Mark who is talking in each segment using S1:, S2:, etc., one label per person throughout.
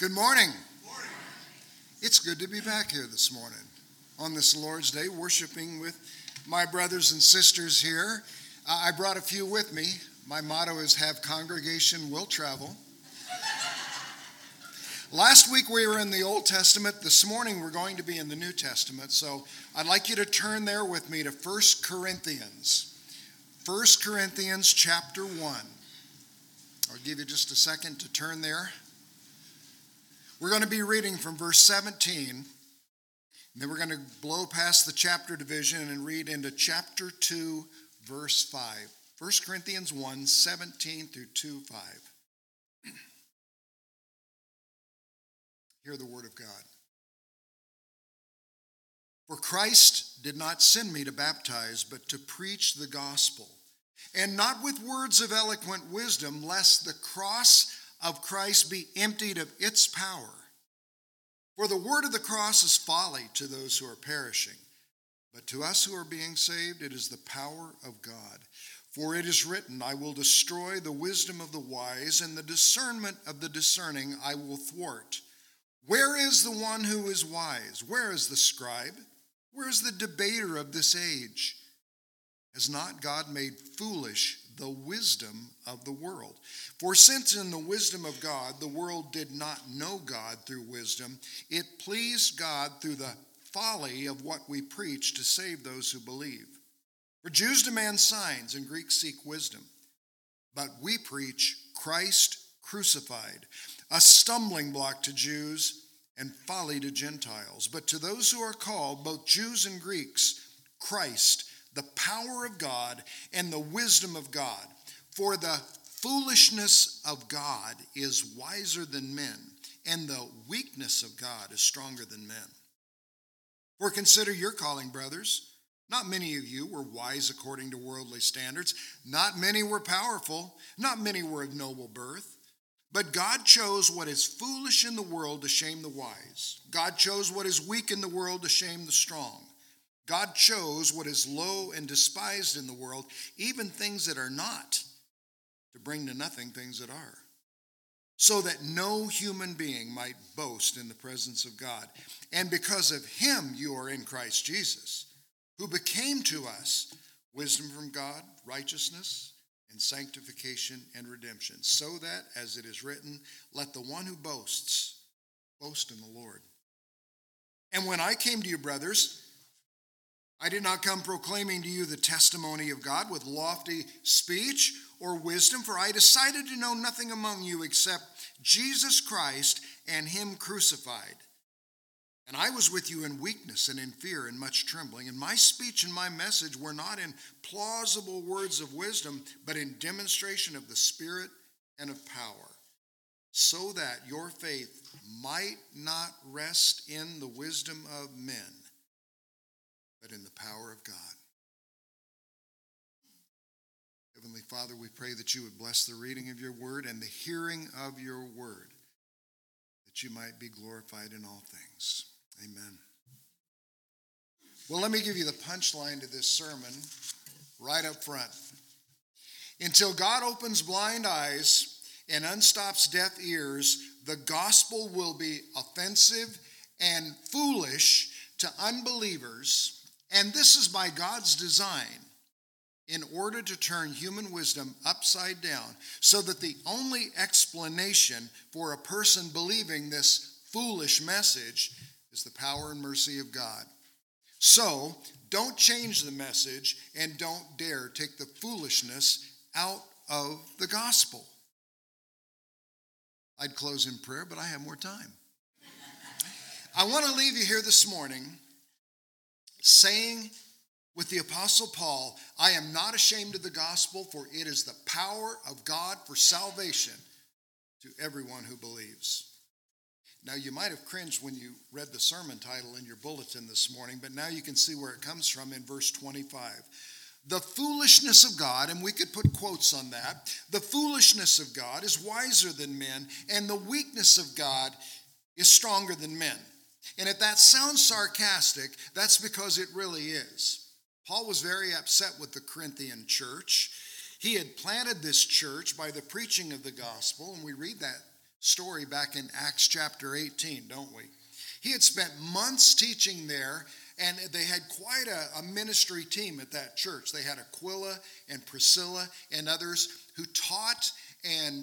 S1: Good morning. It's good to be back here this morning on this Lord's Day, worshiping with my brothers and sisters here. I brought a few with me. My motto is have congregation will travel. Last week we were in the Old Testament. This morning we're going to be in the New Testament. So I'd like you to turn there with me to 1 Corinthians. 1 Corinthians chapter 1. I'll give you just a second to turn there. We're going to be reading from verse 17, and then we're going to blow past the chapter division and read into chapter 2, verse 5. 1 Corinthians 1, 17 through 2, 5. Hear the word of God. For Christ did not send me to baptize, but to preach the gospel, and not with words of eloquent wisdom, lest the cross of Christ be emptied of its power. For the word of the cross is folly to those who are perishing, but to us who are being saved it is the power of God. For it is written, I will destroy the wisdom of the wise, and the discernment of the discerning I will thwart. Where is the one who is wise? Where is the scribe? Where is the debater of this age? Has not God made foolish the wisdom of the world? For since in the wisdom of God the world did not know God through wisdom, it pleased God through the folly of what we preach to save those who believe. For Jews demand signs and Greeks seek wisdom, but we preach Christ crucified, a stumbling block to Jews and folly to Gentiles. But to those who are called, both Jews and Greeks, Christ, the power of God and the wisdom of God. For the foolishness of God is wiser than men, and the weakness of God is stronger than men. For consider your calling, brothers. Not many of you were wise according to worldly standards. Not many were powerful. Not many were of noble birth. But God chose what is foolish in the world to shame the wise. God chose what is weak in the world to shame the strong. God chose what is low and despised in the world, even things that are not, to bring to nothing things that are, so that no human being might boast in the presence of God. And because of him you are in Christ Jesus, who became to us wisdom from God, righteousness, and sanctification and redemption, so that, as it is written, let the one who boasts, boast in the Lord. And when I came to you, brothers, I did not come proclaiming to you the testimony of God with lofty speech or wisdom, for I decided to know nothing among you except Jesus Christ and him crucified. And I was with you in weakness and in fear and much trembling. And my speech and my message were not in plausible words of wisdom, but in demonstration of the Spirit and of power, so that your faith might not rest in the wisdom of men, but in the power of God. Heavenly Father, we pray that you would bless the reading of your word and the hearing of your word, that you might be glorified in all things. Amen. Well, let me give you the punchline to this sermon right up front. Until God opens blind eyes and unstops deaf ears, the gospel will be offensive and foolish to unbelievers. And this is by God's design, in order to turn human wisdom upside down, so that the only explanation for a person believing this foolish message is the power and mercy of God. So, don't change the message and don't dare take the foolishness out of the gospel. I'd close in prayer, but I have more time. I want to leave you here this morning saying with the Apostle Paul, I am not ashamed of the gospel, for it is the power of God for salvation to everyone who believes. Now, you might have cringed when you read the sermon title in your bulletin this morning, but now you can see where it comes from in verse 25. The foolishness of God, and we could put quotes on that, the foolishness of God is wiser than men, and the weakness of God is stronger than men. And if that sounds sarcastic, that's because it really is. Paul was very upset with the Corinthian church. He had planted this church by the preaching of the gospel, and we read that story back in Acts chapter 18, don't we? He had spent months teaching there, and they had quite a ministry team at that church. They had Aquila and Priscilla and others who taught and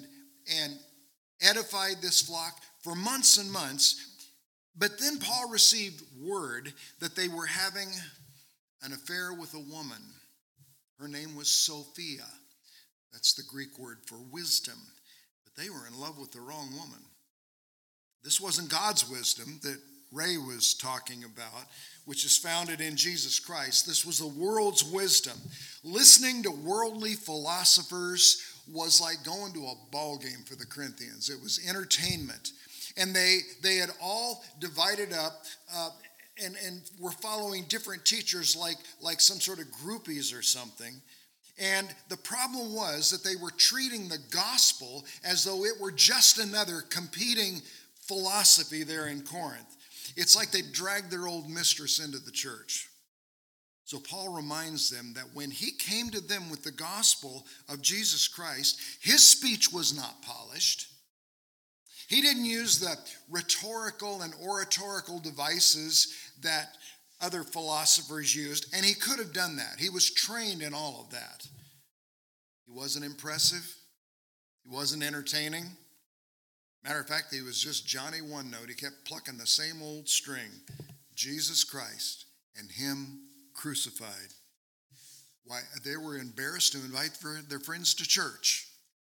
S1: edified this flock for months and months. But then Paul received word that they were having an affair with a woman. Her name was Sophia. That's the Greek word for wisdom. But they were in love with the wrong woman. This wasn't God's wisdom that Ray was talking about, which is founded in Jesus Christ. This was the world's wisdom. Listening to worldly philosophers was like going to a ball game for the Corinthians. It was entertainment. And they had all divided up and were following different teachers like some sort of groupies or something. And the problem was that they were treating the gospel as though it were just another competing philosophy there in Corinth. It's like they dragged their old mistress into the church. So Paul reminds them that when he came to them with the gospel of Jesus Christ, his speech was not polished. He didn't use the rhetorical and oratorical devices that other philosophers used, and he could have done that. He was trained in all of that. He wasn't impressive. He wasn't entertaining. Matter of fact, he was just Johnny One Note. He kept plucking the same old string. Jesus Christ and him crucified. Why, they were embarrassed to invite their friends to church.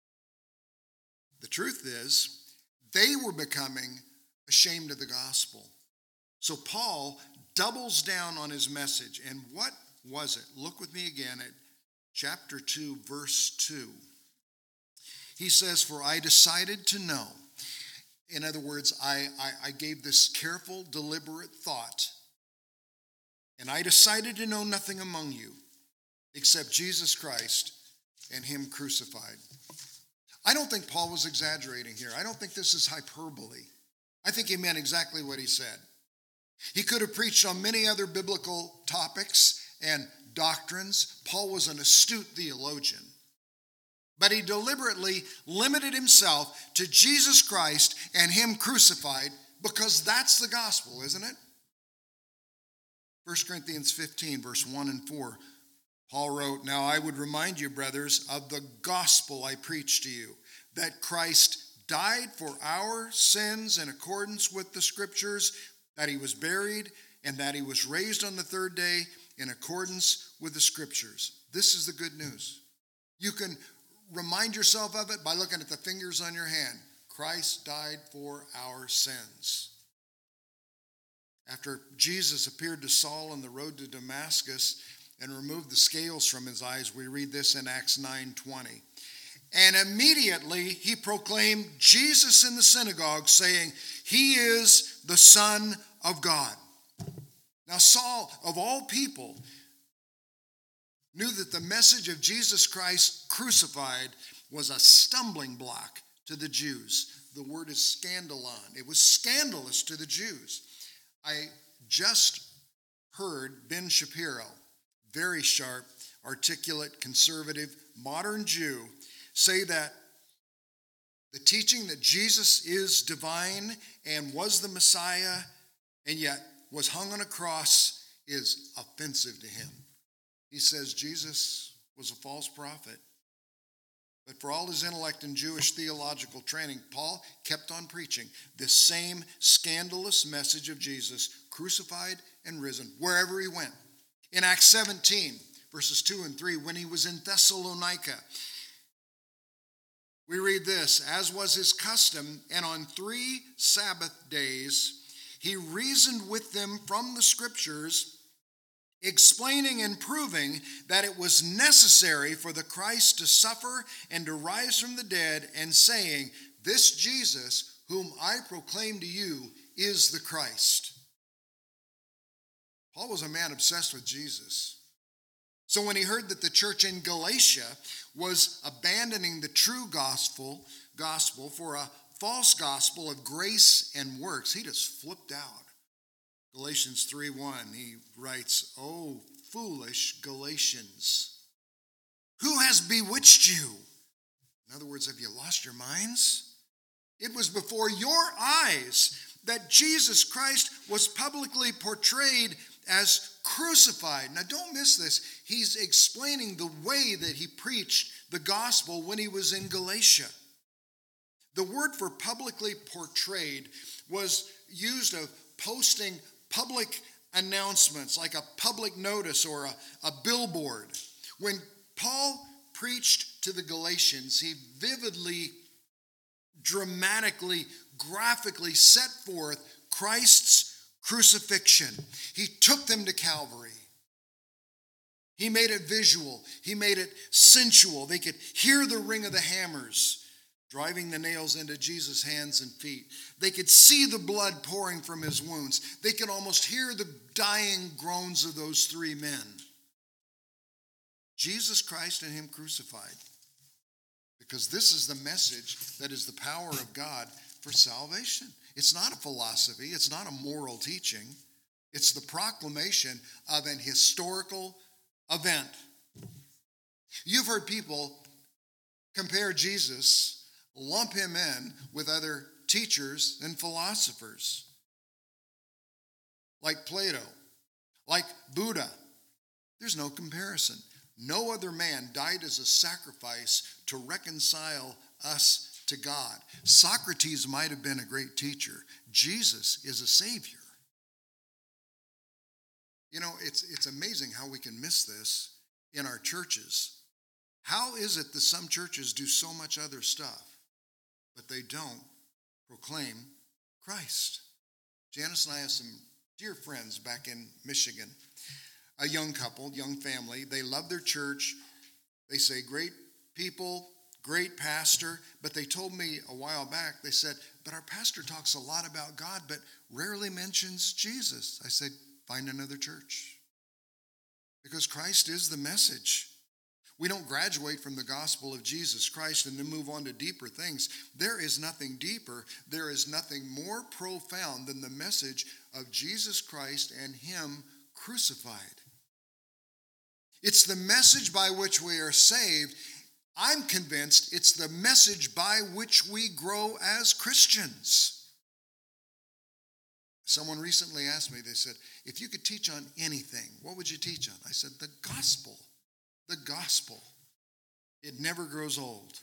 S1: The truth is, they were becoming ashamed of the gospel. So Paul doubles down on his message. And what was it? Look with me again at chapter 2, verse 2. He says, "For I decided to know." In other words, I gave this careful, deliberate thought. "And I decided to know nothing among you except Jesus Christ and him crucified." I don't think Paul was exaggerating here. I don't think this is hyperbole. I think he meant exactly what he said. He could have preached on many other biblical topics and doctrines. Paul was an astute theologian. But he deliberately limited himself to Jesus Christ and him crucified because that's the gospel, isn't it? 1 Corinthians 15, verse 1 and 4. Paul wrote, "Now I would remind you, brothers, of the gospel I preached to you, that Christ died for our sins in accordance with the scriptures, that he was buried, and that he was raised on the third day in accordance with the scriptures." This is the good news. You can remind yourself of it by looking at the fingers on your hand. Christ died for our sins. After Jesus appeared to Saul on the road to Damascus and removed the scales from his eyes, we read this in Acts 9:20. "And immediately he proclaimed Jesus in the synagogue, saying, 'He is the Son of God.'" Now Saul, of all people, knew that the message of Jesus Christ crucified was a stumbling block to the Jews. The word is scandalon. It was scandalous to the Jews. I just heard Ben Shapiro, very sharp, articulate, conservative, modern Jew, say that the teaching that Jesus is divine and was the Messiah and yet was hung on a cross is offensive to him. He says Jesus was a false prophet. But for all his intellect and Jewish theological training, Paul kept on preaching this same scandalous message of Jesus, crucified and risen, wherever he went. In Acts 17, verses 2 and 3, when he was in Thessalonica, we read this: "As was his custom, and on 3 Sabbath days, he reasoned with them from the scriptures, explaining and proving that it was necessary for the Christ to suffer and to rise from the dead, and saying, 'This Jesus, whom I proclaim to you, is the Christ.'" Paul was a man obsessed with Jesus. So when he heard that the church in Galatia was abandoning the true gospel for a false gospel of grace and works, he just flipped out. Galatians 3:1, he writes, "Oh, foolish Galatians, who has bewitched you?" In other words, have you lost your minds? It was before your eyes that Jesus Christ was publicly portrayed as crucified. Now don't miss this. He's explaining the way that he preached the gospel when he was in Galatia. The word for publicly portrayed was used of posting public announcements, like a public notice or a billboard. When Paul preached to the Galatians, he vividly, dramatically, graphically set forth Christ's crucifixion. He took them to Calvary. He made it visual. He made it sensual. They could hear the ring of the hammers driving the nails into Jesus' hands and feet. They could see the blood pouring from his wounds. They could almost hear the dying groans of those three men. Jesus Christ and him crucified. Because this is the message that is the power of God for salvation. It's not a philosophy. It's not a moral teaching. It's the proclamation of an historical event. You've heard people compare Jesus, lump him in with other teachers and philosophers, like Plato, like Buddha. There's no comparison. No other man died as a sacrifice to reconcile us to God. Socrates might have been a great teacher. Jesus is a savior. You know, it's amazing how we can miss this in our churches. How is it that some churches do so much other stuff, but they don't proclaim Christ? Janice and I have some dear friends back in Michigan. A young couple, young family. They love their church. They say great people, great pastor. But they told me a while back, they said, but our pastor talks a lot about God, but rarely mentions Jesus. I said, find another church. Because Christ is the message. We don't graduate from the gospel of Jesus Christ and then move on to deeper things. There is nothing deeper. There is nothing more profound than the message of Jesus Christ and him crucified. It's the message by which we are saved. I'm convinced it's the message by which we grow as Christians. Someone recently asked me, they said, if you could teach on anything, what would you teach on? I said, the gospel. The gospel. It never grows old.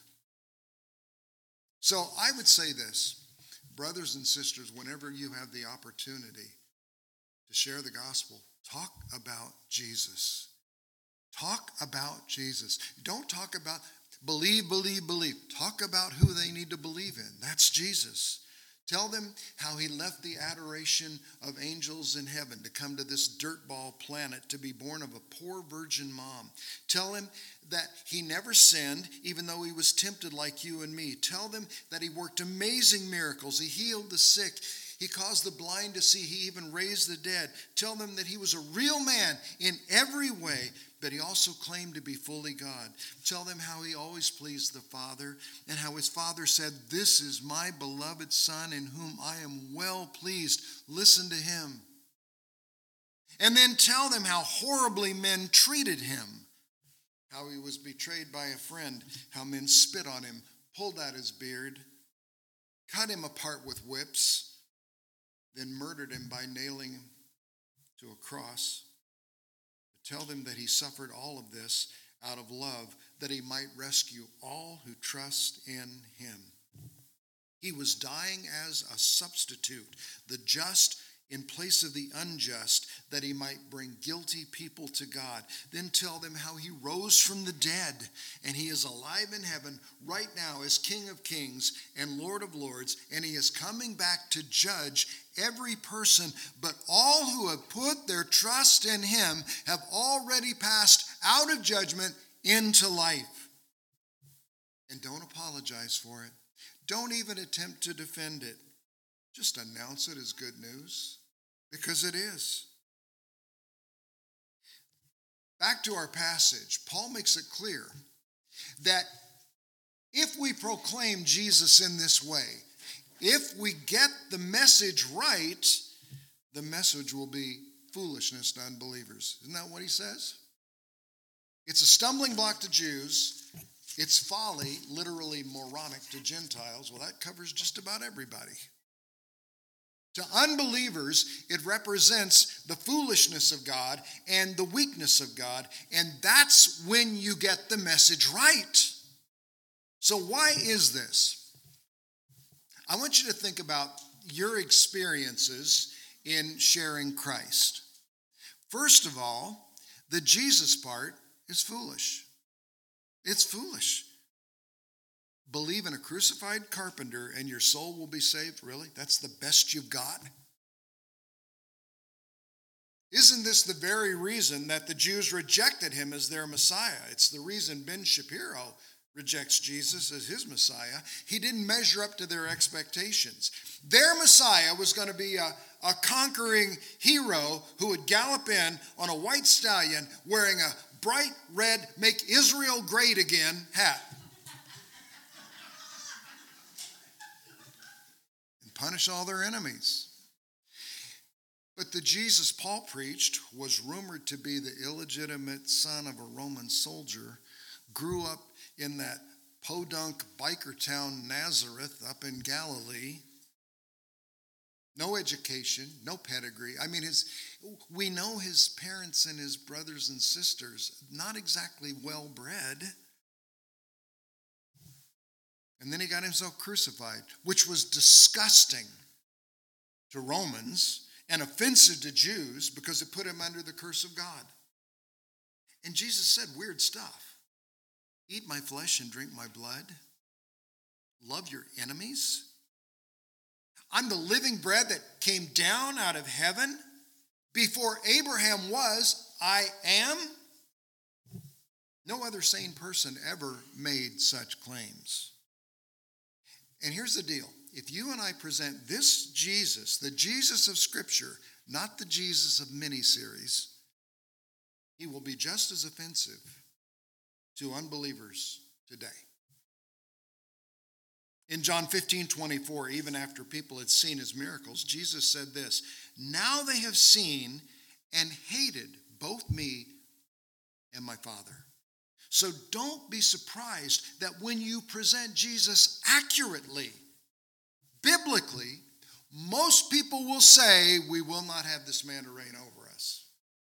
S1: So I would say this, brothers and sisters, whenever you have the opportunity to share the gospel, talk about Jesus. Talk about Jesus. Don't talk about believe, believe, believe. Talk about who they need to believe in. That's Jesus. Tell them how he left the adoration of angels in heaven to come to this dirtball planet to be born of a poor virgin mom. Tell him that he never sinned, even though he was tempted like you and me. Tell them that he worked amazing miracles. He healed the sick. He caused the blind to see. He even raised the dead. Tell them that he was a real man in every way, but he also claimed to be fully God. Tell them how he always pleased the Father and how his Father said, this is my beloved Son in whom I am well pleased. Listen to him. And then tell them how horribly men treated him, how he was betrayed by a friend, how men spit on him, pulled out his beard, cut him apart with whips, then murdered him by nailing him to a cross. Tell them that he suffered all of this out of love, that he might rescue all who trust in him. He was dying as a substitute, the just in place of the unjust, that he might bring guilty people to God. Then tell them how he rose from the dead, and he is alive in heaven right now as King of Kings and Lord of Lords, and he is coming back to judge every person, but all who have put their trust in him have already passed out of judgment into life. And don't apologize for it. Don't even attempt to defend it. Just announce it as good news, because it is. Back to our passage, Paul makes it clear that if we proclaim Jesus in this way, if we get the message right, the message will be foolishness to unbelievers. Isn't that what he says? It's a stumbling block to Jews. It's folly, literally moronic to Gentiles. Well, that covers just about everybody. To unbelievers, it represents the foolishness of God and the weakness of God, and that's when you get the message right. So why is this? I want you to think about your experiences in sharing Christ. First of all, the Jesus part is foolish. It's foolish. Believe in a crucified carpenter and your soul will be saved? Really? That's the best you've got? Isn't this the very reason that the Jews rejected him as their Messiah? It's the reason Ben Shapiro rejects Jesus as his Messiah. He didn't measure up to their expectations. Their Messiah was going to be a conquering hero who would gallop in on a white stallion wearing a bright red "Make Israel Great Again" hat. Punish all their enemies. But the Jesus Paul preached was rumored to be the illegitimate son of a Roman soldier, grew up in that podunk biker town Nazareth up in Galilee. No education, no pedigree. I mean, we know his parents and his brothers and sisters, not exactly well bred. And then he got himself crucified, which was disgusting to Romans and offensive to Jews because it put him under the curse of God. And Jesus said weird stuff. Eat my flesh and drink my blood. Love your enemies. I'm the living bread that came down out of heaven. Before Abraham was, I am. No other sane person ever made such claims. And here's the deal. If you and I present this Jesus, the Jesus of Scripture, not the Jesus of miniseries, he will be just as offensive to unbelievers today. In John 15:24, even after people had seen his miracles, Jesus said this, "Now they have seen and hated both me and my Father." So don't be surprised that when you present Jesus accurately, biblically, most people will say, we will not have this man to reign over us.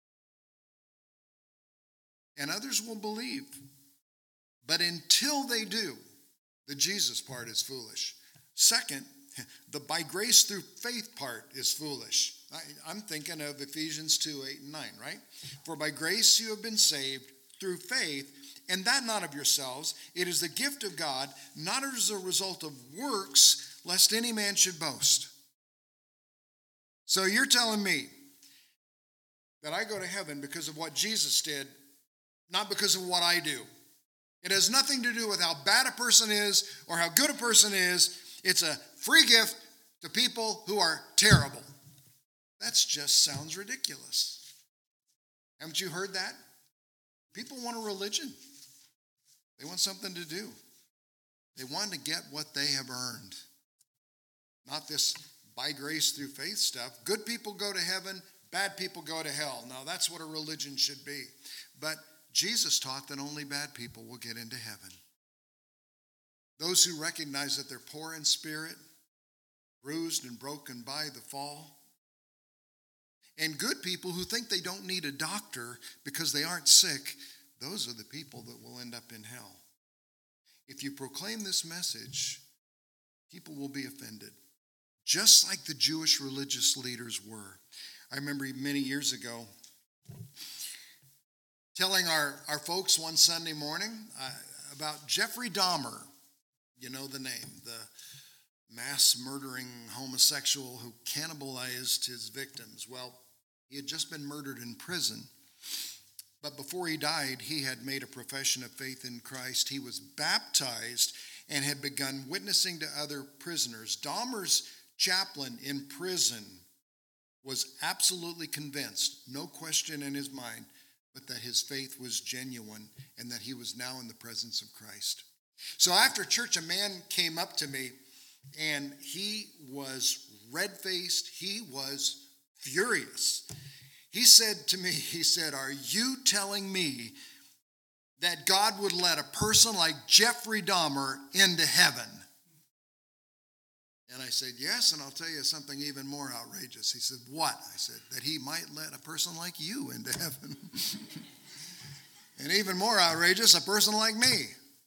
S1: And others will believe. But until they do, the Jesus part is foolish. Second, the by grace through faith part is foolish. I'm thinking of Ephesians 2:8-9, right? For by grace you have been saved through faith, and that not of yourselves. It is the gift of God, not as a result of works, lest any man should boast. So you're telling me that I go to heaven because of what Jesus did, not because of what I do. It has nothing to do with how bad a person is or how good a person is. It's a free gift to people who are terrible. That just sounds ridiculous. Haven't you heard that? People want a religion. They want something to do. They want to get what they have earned. Not this by grace through faith stuff. Good people go to heaven, bad people go to hell. Now that's what a religion should be. But Jesus taught that only bad people will get into heaven. Those who recognize that they're poor in spirit, bruised and broken by the fall. And good people who think they don't need a doctor because they aren't sick, those are the people that will end up in hell. If you proclaim this message, people will be offended, just like the Jewish religious leaders were. I remember many years ago telling our folks one Sunday morning about Jeffrey Dahmer. You know the name, the mass murdering homosexual who cannibalized his victims. Well, he had just been murdered in prison. But before he died, he had made a profession of faith in Christ. He was baptized and had begun witnessing to other prisoners. Dahmer's chaplain in prison was absolutely convinced, no question in his mind, but that his faith was genuine and that he was now in the presence of Christ. So after church, a man came up to me and he was red-faced. He was furious. He said to me, he said, "Are you telling me that God would let a person like Jeffrey Dahmer into heaven? And I said, yes, and I'll tell you something even more outrageous. He said, what? I said, that he might let a person like you into heaven. And even more outrageous, a person like me.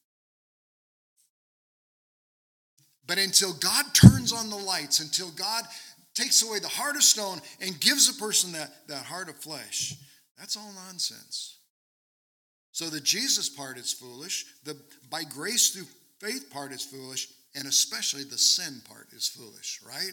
S1: But until God turns on the lights, until God takes away the heart of stone and gives a person that heart of flesh, that's all nonsense. So the Jesus part is foolish, the by grace through faith part is foolish, and especially the sin part is foolish, right?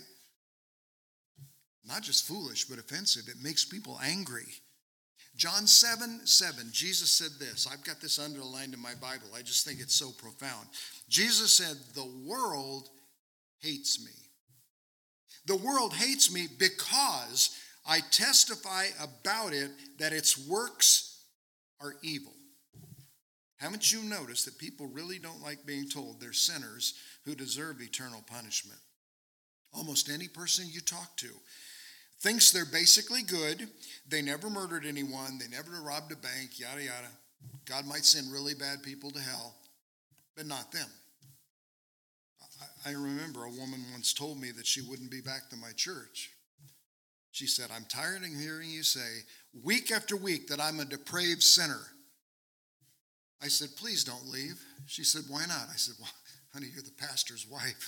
S1: Not just foolish, but offensive. It makes people angry. John 7:7, Jesus said this. I've got this underlined in my Bible. I just think it's so profound. Jesus said, the world hates me. The world hates me because I testify about it that its works are evil. Haven't you noticed that people really don't like being told they're sinners who deserve eternal punishment? Almost any person you talk to thinks they're basically good. They never murdered anyone. They never robbed a bank, yada, yada. God might send really bad people to hell, but not them. I remember a woman once told me that she wouldn't be back to my church. She said, I'm tired of hearing you say week after week that I'm a depraved sinner. I said, please don't leave. She said, why not? I said, well, honey, you're the pastor's wife.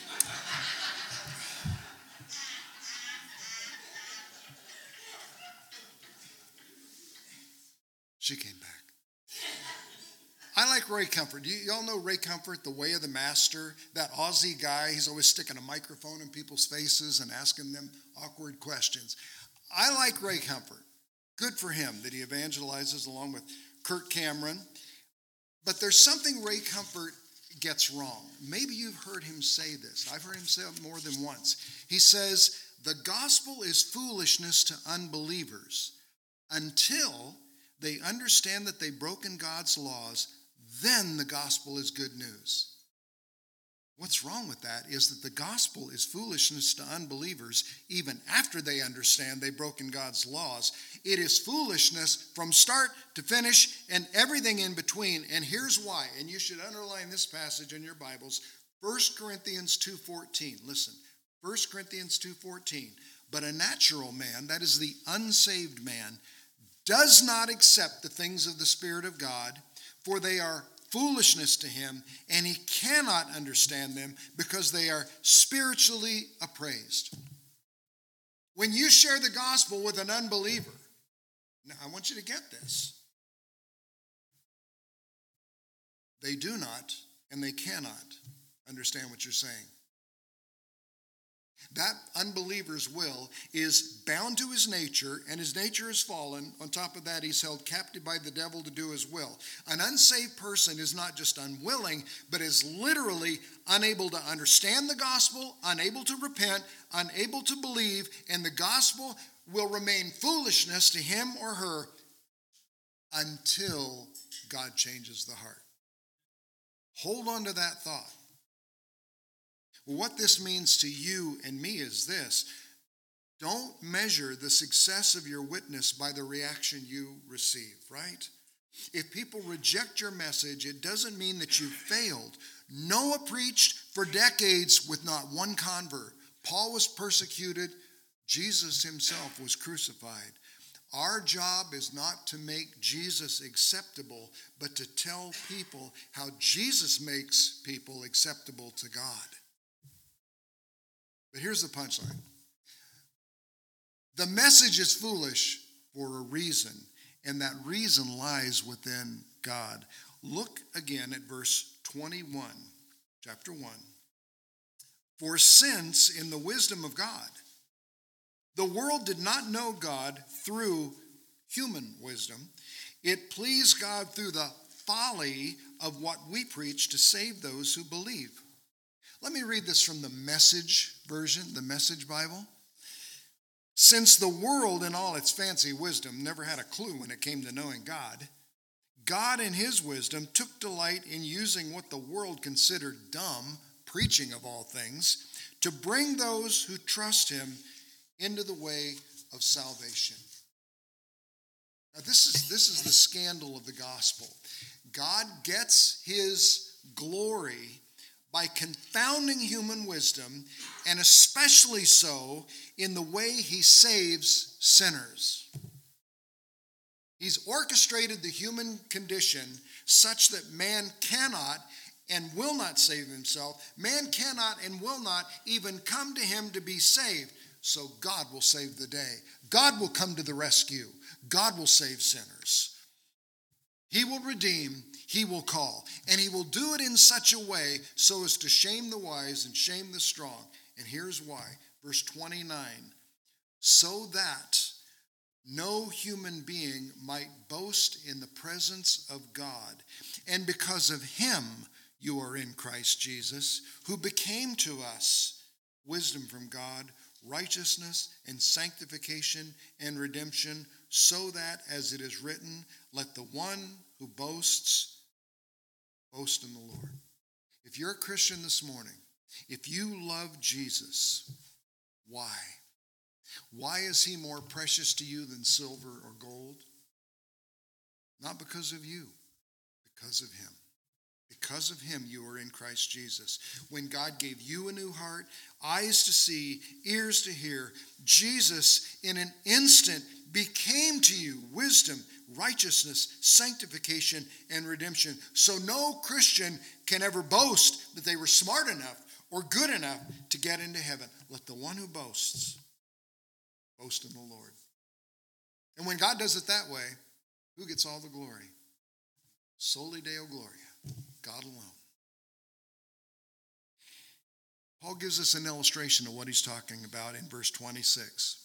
S1: She came back. I like Ray Comfort. Y'all know Ray Comfort, The Way of the Master? That Aussie guy, he's always sticking a microphone in people's faces and asking them awkward questions. I like Ray Comfort. Good for him that he evangelizes along with Kirk Cameron. But there's something Ray Comfort gets wrong. Maybe you've heard him say this. I've heard him say it more than once. He says, the gospel is foolishness to unbelievers until they understand that they've broken God's laws. Then the gospel is good news. What's wrong with that is that the gospel is foolishness to unbelievers even after they understand they've broken God's laws. It is foolishness from start to finish and everything in between. And here's why. And you should underline this passage in your Bibles. 1 Corinthians 2:14. Listen, 1 Corinthians 2:14. But a natural man, that is the unsaved man, does not accept the things of the Spirit of God, for they are foolishness to him, and he cannot understand them because they are spiritually appraised. When you share the gospel with an unbeliever, now I want you to get this. They do not and they cannot understand what you're saying. That unbeliever's will is bound to his nature, and his nature is fallen. On top of that, he's held captive by the devil to do his will. An unsaved person is not just unwilling, but is literally unable to understand the gospel, unable to repent, unable to believe, and the gospel will remain foolishness to him or her until God changes the heart. Hold on to that thought. What this means to you and me is this. Don't measure the success of your witness by the reaction you receive, right? If people reject your message, it doesn't mean that you failed. Noah preached for decades with not one convert. Paul was persecuted. Jesus himself was crucified. Our job is not to make Jesus acceptable, but to tell people how Jesus makes people acceptable to God. But here's the punchline. The message is foolish for a reason, and that reason lies within God. Look again at verse 21, chapter 1. For since in the wisdom of God, the world did not know God through human wisdom, it pleased God through the folly of what we preach to save those who believe. Let me read this from the Message version, the Message Bible. Since the world in all its fancy wisdom never had a clue when it came to knowing God, God in his wisdom took delight in using what the world considered dumb, preaching of all things, to bring those who trust him into the way of salvation. This is the scandal of the gospel. God gets his glory by confounding human wisdom, and especially so in the way he saves sinners. He's orchestrated the human condition such that man cannot and will not save himself. Man cannot and will not even come to him to be saved. So God will save the day. God will come to the rescue. God will save sinners. He will redeem, he will call, and he will do it in such a way so as to shame the wise and shame the strong. And here's why. Verse 29, so that no human being might boast in the presence of God. And because of him you are in Christ Jesus, who became to us wisdom from God, righteousness and sanctification and redemption, so that, as it is written, let the one who boasts boast in the Lord. If you're a Christian this morning, if you love Jesus, why? Why is he more precious to you than silver or gold? Not because of you, because of him. Because of him, you are in Christ Jesus. When God gave you a new heart, eyes to see, ears to hear, Jesus in an instant became to you wisdom, righteousness, sanctification, and redemption. So no Christian can ever boast that they were smart enough or good enough to get into heaven. Let the one who boasts boast in the Lord. And when God does it that way, who gets all the glory? Soli Deo Gloria. God alone. Paul gives us an illustration of what he's talking about in verse 26.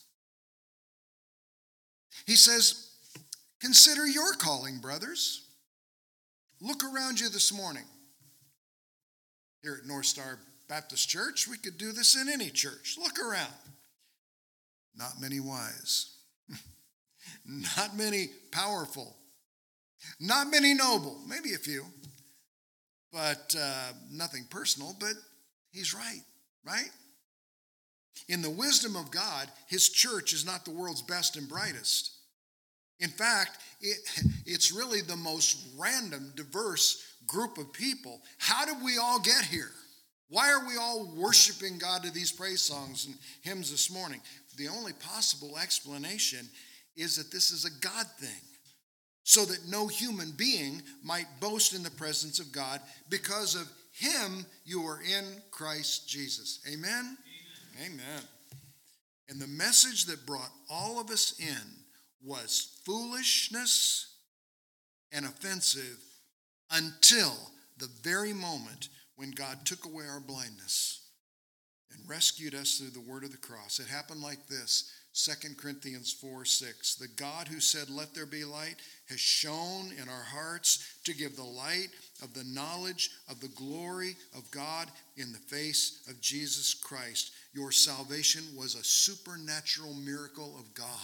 S1: He says, consider your calling, brothers. Look around you this morning. Here at North Star Baptist Church, we could do this in any church. Look around. Not many wise. Not many powerful. Not many noble. Maybe a few. But nothing personal, but he's right? In the wisdom of God, his church is not the world's best and brightest. In fact, it's really the most random, diverse group of people. How did we all get here? Why are we all worshiping God to these praise songs and hymns this morning? The only possible explanation is that this is a God thing, so that no human being might boast in the presence of God. Because of him, you are in Christ Jesus. Amen? Amen. And the message that brought all of us in was foolishness and offensive until the very moment when God took away our blindness and rescued us through the word of the cross. It happened like this. 2 Corinthians 4:6. The God who said, let there be light, has shone in our hearts to give the light of the knowledge of the glory of God in the face of Jesus Christ. Your salvation was a supernatural miracle of God.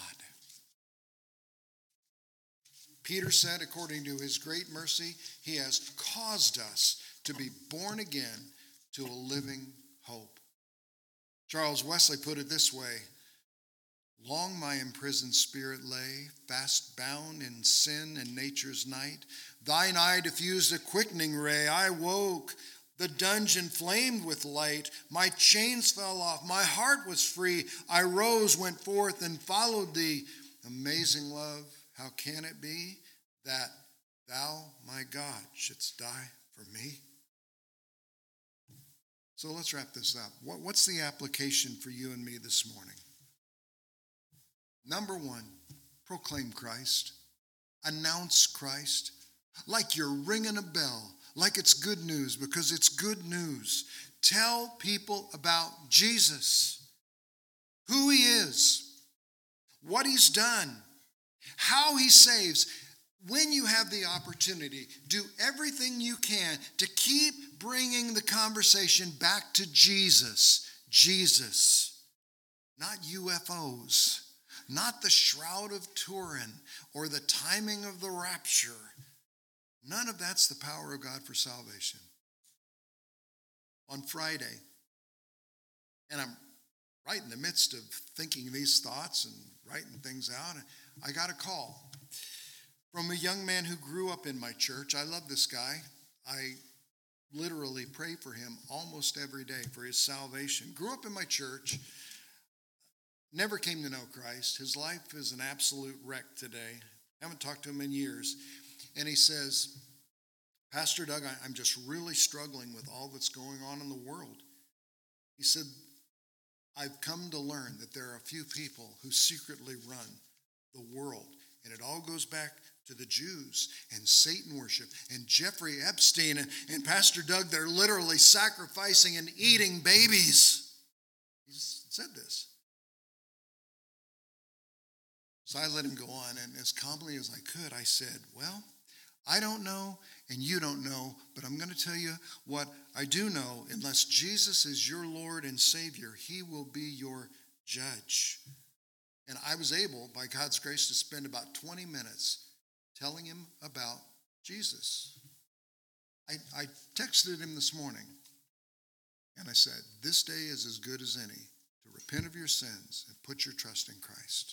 S1: Peter said, according to his great mercy, he has caused us to be born again to a living hope. Charles Wesley put it this way. Long my imprisoned spirit lay, fast bound in sin and nature's night. Thine eye diffused a quickening ray. I woke, the dungeon flamed with light. My chains fell off, my heart was free. I rose, went forth, and followed thee. Amazing love, how can it be that thou, my God, shouldst die for me? So let's wrap this up. What's the application for you and me this morning? Number one, proclaim Christ. Announce Christ like you're ringing a bell, like it's good news, because it's good news. Tell people about Jesus, who he is, what he's done, how he saves. When you have the opportunity, do everything you can to keep bringing the conversation back to Jesus. Jesus, not UFOs. Not the Shroud of Turin or the timing of the rapture. None of that's the power of God for salvation. On Friday, and I'm right in the midst of thinking these thoughts and writing things out, I got a call. From a young man who grew up in my church. I love this guy. I literally pray for him almost every day for his salvation. Grew up in my church, never came to know Christ. His life is an absolute wreck today. Haven't talked to him in years. And he says, Pastor Doug, I'm just really struggling with all that's going on in the world. He said, I've come to learn that there are a few people who secretly run the world. And it all goes back to the Jews and Satan worship and Jeffrey Epstein and Pastor Doug. They're literally sacrificing and eating babies. He said this. So I let him go on, and as calmly as I could, I said, well, I don't know and you don't know, but I'm going to tell you what I do know. Unless Jesus is your Lord and Savior, he will be your judge. And I was able, by God's grace, to spend about 20 minutes telling him about Jesus. I texted him this morning, and I said, this day is as good as any to repent of your sins and put your trust in Christ.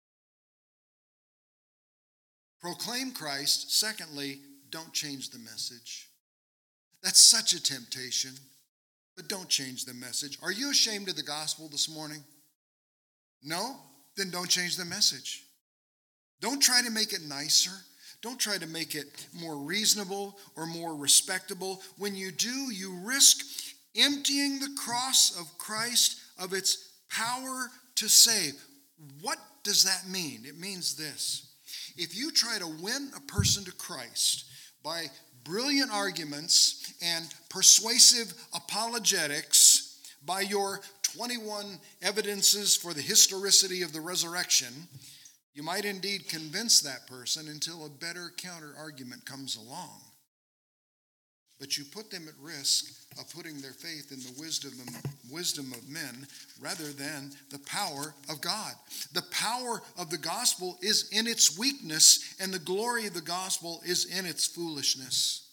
S1: Proclaim Christ. Secondly, don't change the message. That's such a temptation, but don't change the message. Are you ashamed of the gospel this morning? No? Then don't change the message. Don't try to make it nicer. Don't try to make it more reasonable or more respectable. When you do, you risk emptying the cross of Christ of its power to save. What does that mean? It means this. If you try to win a person to Christ by brilliant arguments and persuasive apologetics, by your 21 evidences for the historicity of the resurrection, you might indeed convince that person until a better counter argument comes along. But you put them at risk of putting their faith in the wisdom of men rather than the power of God. The power of the gospel is in its weakness, and the glory of the gospel is in its foolishness.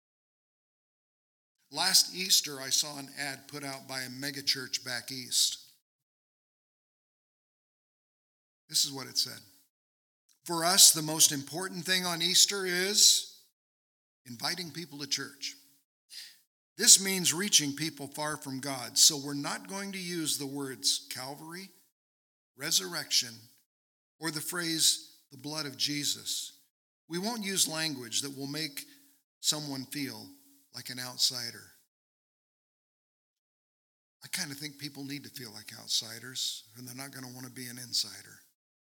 S1: Last Easter, I saw an ad put out by a megachurch back east. This is what it said. For us, the most important thing on Easter is inviting people to church. This means reaching people far from God. So we're not going to use the words Calvary, resurrection, or the phrase the blood of Jesus. We won't use language that will make someone feel like an outsider. I kind of think people need to feel like outsiders, and they're not going to want to be an insider.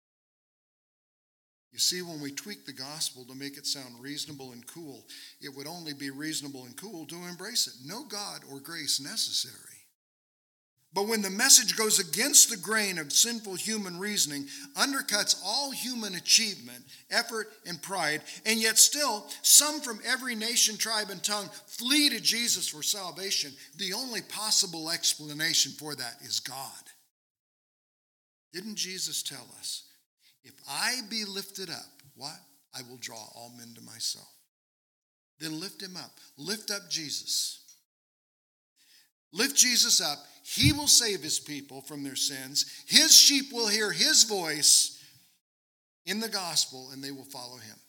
S1: You see, when we tweak the gospel to make it sound reasonable and cool, it would only be reasonable and cool to embrace it. No God or grace necessary. But when the message goes against the grain of sinful human reasoning, undercuts all human achievement, effort, and pride, and yet still some from every nation, tribe, and tongue flee to Jesus for salvation, the only possible explanation for that is God. Didn't Jesus tell us, if I be lifted up, what? I will draw all men to myself. Then lift him up. Lift up Jesus. Lift Jesus up. He will save his people from their sins. His sheep will hear his voice in the gospel, and they will follow him.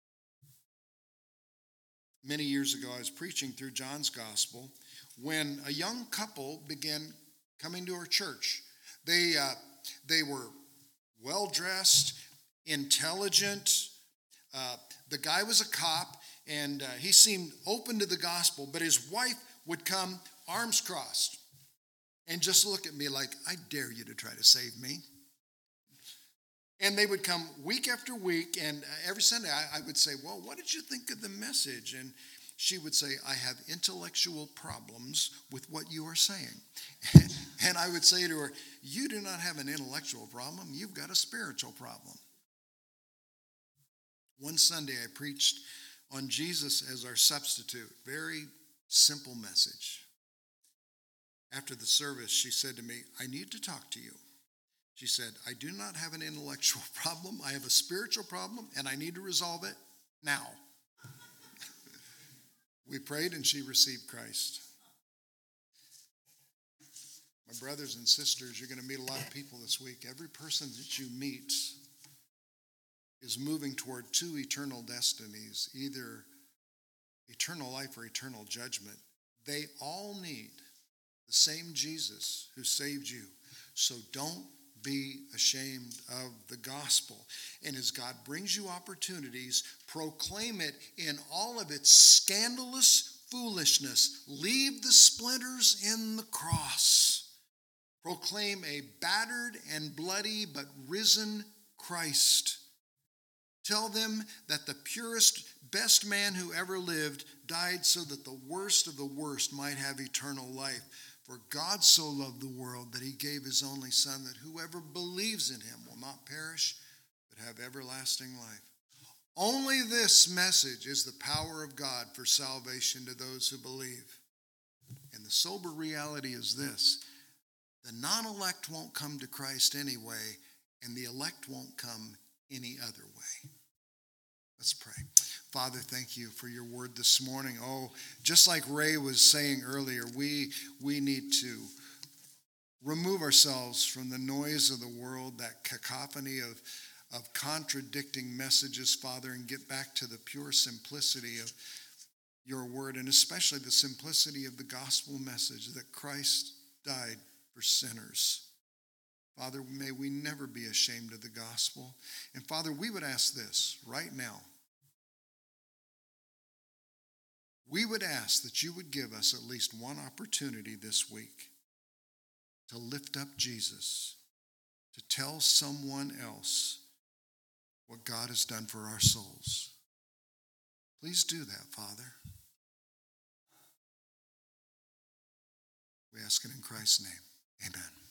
S1: Many years ago, I was preaching through John's gospel when a young couple began coming to our church. They were well-dressed, intelligent. The guy was a cop, and he seemed open to the gospel, but his wife would come arms crossed and just look at me like, I dare you to try to save me. And they would come week after week, and every Sunday I would say, well, what did you think of the message? And she would say, I have intellectual problems with what you are saying. And I would say to her, you do not have an intellectual problem, you've got a spiritual problem. One Sunday I preached on Jesus as our substitute. Very simple message. After the service, she said to me, I need to talk to you. She said, I do not have an intellectual problem. I have a spiritual problem, and I need to resolve it now. We prayed, and she received Christ. My brothers and sisters, you're going to meet a lot of people this week. Every person that you meet is moving toward two eternal destinies, either eternal life or eternal judgment. They all need the same Jesus who saved you. So don't be ashamed of the gospel. And as God brings you opportunities, proclaim it in all of its scandalous foolishness. Leave the splinters in the cross. Proclaim a battered and bloody but risen Christ. Tell them that the purest, best man who ever lived died so that the worst of the worst might have eternal life. For God so loved the world that he gave his only Son, that whoever believes in him will not perish, but have everlasting life. Only this message is the power of God for salvation to those who believe. And the sober reality is this: the non-elect won't come to Christ anyway, and the elect won't come any other way. Let's pray. Father, thank you for your word this morning. Oh, just like Ray was saying earlier, we need to remove ourselves from the noise of the world, that cacophony of contradicting messages, Father, and get back to the pure simplicity of your word, and especially the simplicity of the gospel message that Christ died for sinners. Father, may we never be ashamed of the gospel. And Father, we would ask this right now. We would ask that you would give us at least one opportunity this week to lift up Jesus, to tell someone else what God has done for our souls. Please do that, Father. We ask it in Christ's name. Amen.